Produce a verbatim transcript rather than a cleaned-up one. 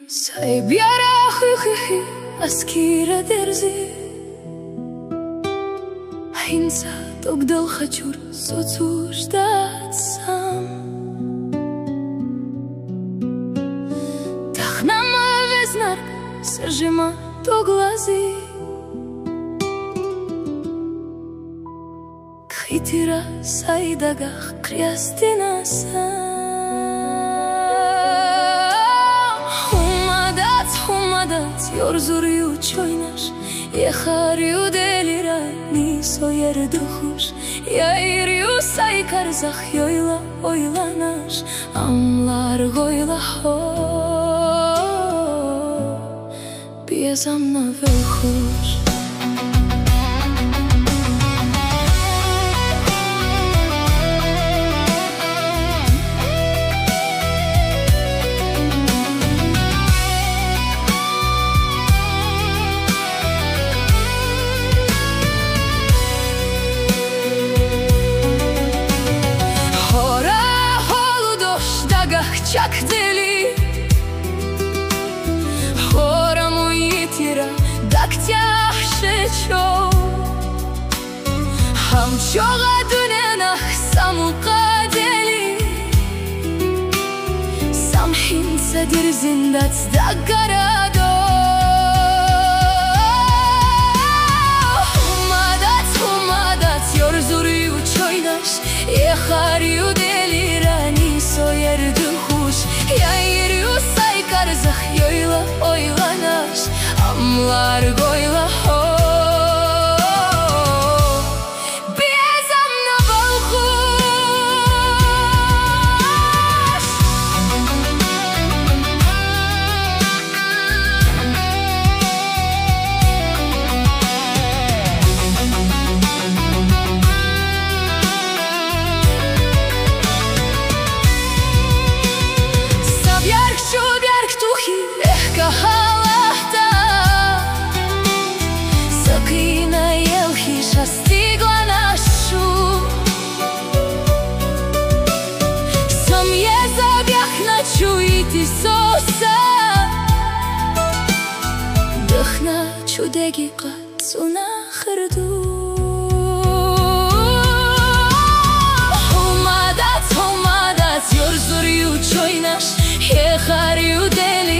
Saibiyara xixi askira derzi Hinsa togdal khachur socushdat sam Tahnama veznar сжима то глази Кхитира сайдагах крястинаса Хумадац, хумадац, йорзуриу чойнаш Ехариу делира нисо ердухуш Яириу сайкарзах йойла ойланаш Амлар гойла хо Piesam na velchuš Hora holu doš dagah čak deli Daktях шечо Хамчога дуненах самукадели Самхин садир зиндац даггарадо Хумадац, хумадац, йорзуриу чойнаш Ехариу делира нисо ердухуш Яириу сайкарзах йойла ойланаш Amlar goyla ho Piesam na velchuš Sabjark šubjark tuhi eh kahalahta Sakina jelhiša stigla našu Sam je zabjah načuiti sosa Dahna čudegi qacu na hrdu Humadac, humadac, yorzuriu čojnaš Jehariu deli